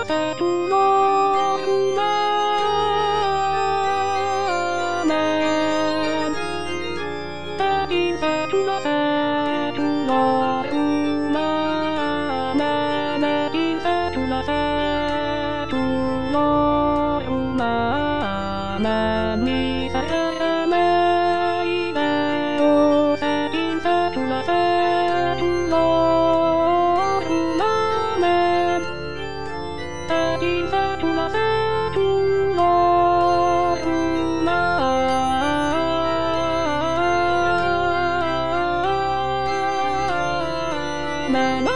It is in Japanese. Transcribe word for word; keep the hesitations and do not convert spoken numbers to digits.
さとのふまめたきさとのさとのふまめなきさとのさとのふまめにさやめいでおさきさとのさとのふまめたきさとのさとのふまめ